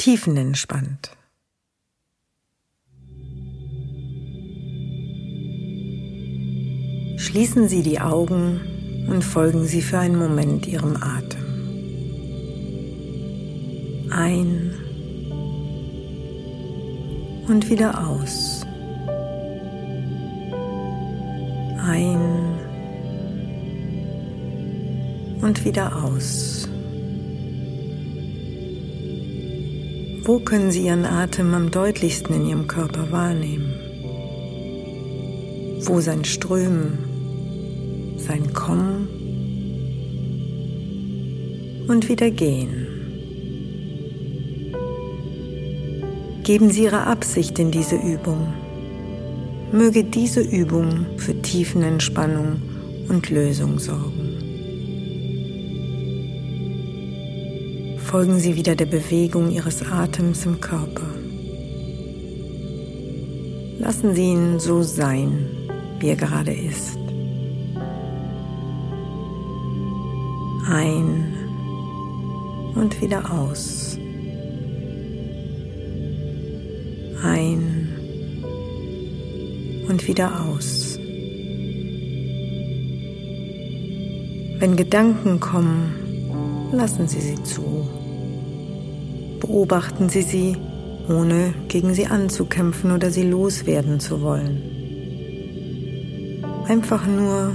tiefenentspannt. Schließen Sie die Augen und folgen Sie für einen Moment Ihrem Atem. Ein und wieder aus. Ein und wieder aus. Wo können Sie Ihren Atem am deutlichsten in Ihrem Körper wahrnehmen? Wo sein Strömen, sein Kommen und wieder Gehen. Geben Sie Ihre Absicht in diese Übung. Möge diese Übung für Tiefenentspannung und Lösung sorgen. Folgen Sie wieder der Bewegung Ihres Atems im Körper. Lassen Sie ihn so sein, wie er gerade ist. Ein und wieder aus. Ein und wieder aus. Wenn Gedanken kommen, lassen Sie sie zu. Beobachten Sie sie, ohne gegen sie anzukämpfen oder sie loswerden zu wollen. Einfach nur,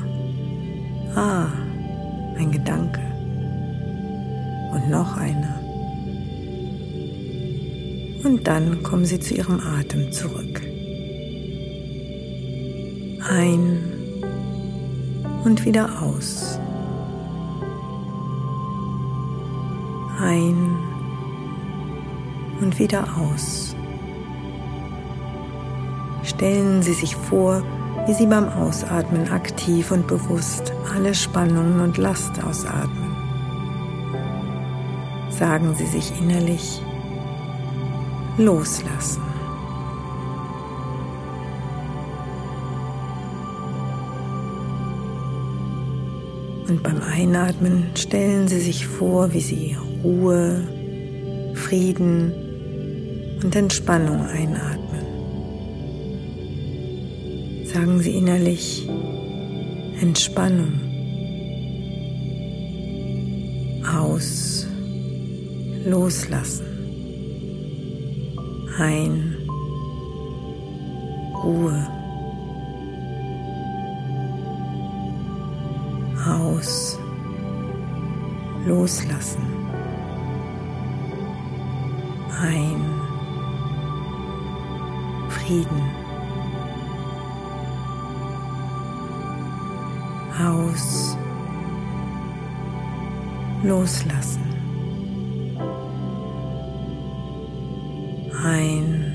ein Gedanke und noch einer. Und dann kommen Sie zu Ihrem Atem zurück. Ein und wieder aus. Ein und wieder aus. Stellen Sie sich vor, wie Sie beim Ausatmen aktiv und bewusst alle Spannungen und Last ausatmen. Sagen Sie sich innerlich: Loslassen. Und beim Einatmen stellen Sie sich vor, wie Sie Ruhe, Frieden und Entspannung einatmen. Sagen Sie innerlich: Entspannung. Aus, loslassen. Ein, Ruhe. Aus, loslassen. Ein, Frieden. Aus, loslassen. Ein,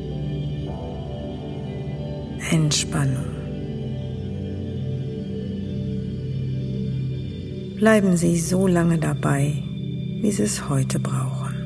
Entspannung. Bleiben Sie so lange dabei, wie Sie es heute brauchen.